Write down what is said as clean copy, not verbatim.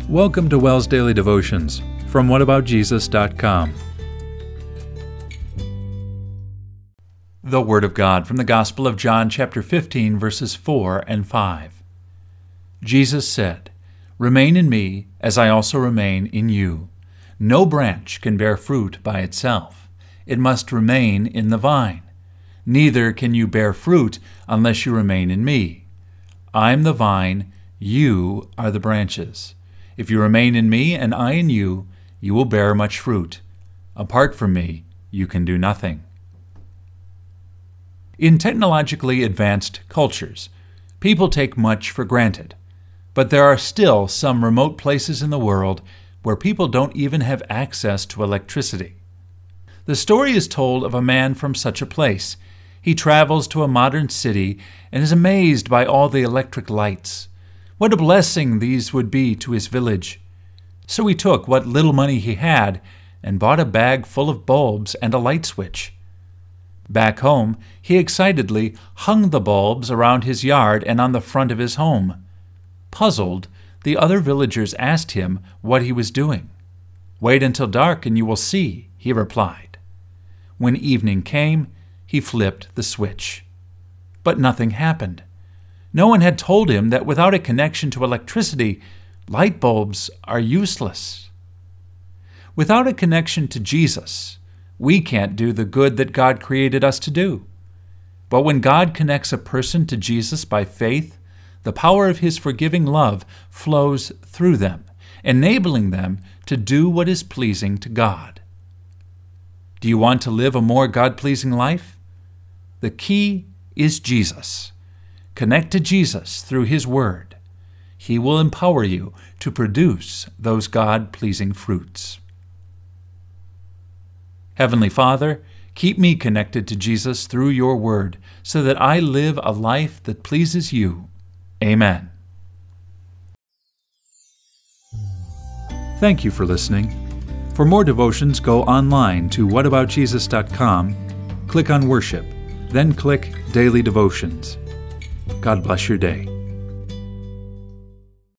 Welcome to WELS Daily Devotions from whataboutjesus.com. The Word of God from the Gospel of John, chapter 15, verses 4 and 5. Jesus said, "Remain in me, as I also remain in you. No branch can bear fruit by itself. It must remain in the vine. Neither can you bear fruit unless you remain in me. I am the vine, you are the branches. If you remain in me and I in you, you will bear much fruit. Apart from me, you can do nothing." In technologically advanced cultures, people take much for granted, but there are still some remote places in the world where people don't even have access to electricity. The story is told of a man from such a place. He travels to a modern city and is amazed by all the electric lights. What a blessing these would be to his village. So he took what little money he had and bought a bag full of bulbs and a light switch. Back home, he excitedly hung the bulbs around his yard and on the front of his home. Puzzled, the other villagers asked him what he was doing. "Wait until dark and you will see," he replied. When evening came, he flipped the switch. But nothing happened. No one had told him that without a connection to electricity, light bulbs are useless. Without a connection to Jesus, we can't do the good that God created us to do. But when God connects a person to Jesus by faith, the power of His forgiving love flows through them, enabling them to do what is pleasing to God. Do you want to live a more God-pleasing life? The key is Jesus. Connect to Jesus through His Word. He will empower you to produce those God-pleasing fruits. Heavenly Father, keep me connected to Jesus through your Word so that I live a life that pleases you. Amen. Thank you for listening. For more devotions, go online to whataboutjesus.com, click on Worship, then click Daily Devotions. God bless your day.